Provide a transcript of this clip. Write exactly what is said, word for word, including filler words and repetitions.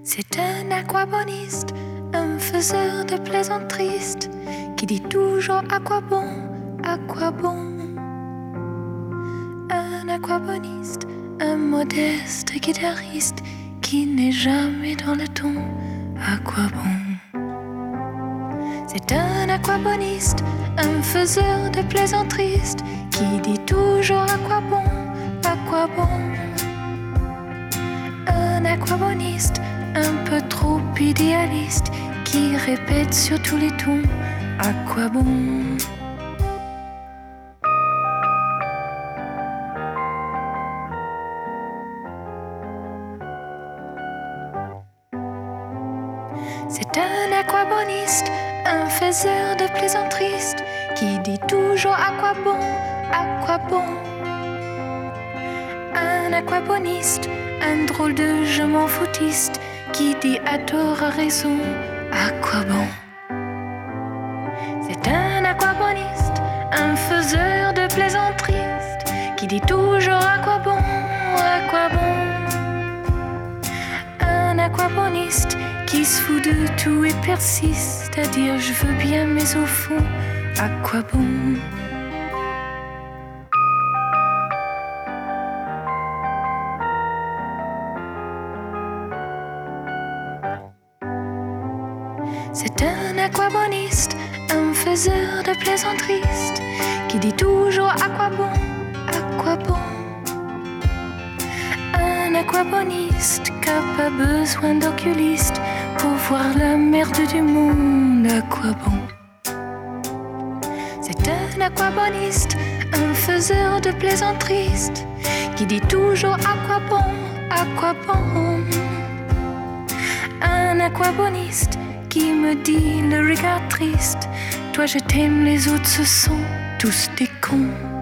C'est un aquaboniste, un faiseur de plaisanteries tristes, qui dit toujours à quoi bon, à quoi bon. Un aquaboniste, un modeste guitariste, qui n'est jamais dans le ton, à quoi bon. C'est un aquaboniste, un faiseur de plaisanteries tristes, qui dit toujours à quoi bon, à quoi bon. Un aquaboniste, un peu trop idéaliste, qui répète sur tous les tons, à quoi bon. C'est un aquaboniste, un faiseur de plaisanteries tristes, qui dit toujours à quoi bon, à quoi bon. Un aquaboniste, un drôle de je m'en foutiste, qui dit à tort à raison, à quoi bon. C'est un aquaboniste, un faiseur de plaisanteries tristes, qui dit toujours à quoi bon, à quoi bon. Un aquaboniste qui se fout de tout et persiste à dire je veux bien mais au fond, à quoi bon. C'est un aquaboniste, un faiseur de plaisanteries tristes, qui dit toujours à quoi bon, à quoi bon. Un aquaboniste qui n'a pas besoin d'oculiste pour voir la merde du monde, à quoi bon. C'est un aquaboniste, un faiseur de plaisanteries tristes, qui dit toujours à quoi bon, à quoi bon. Un aquaboniste qui me dit le regard triste, toi je t'aime, les autres ce sont tous des cons.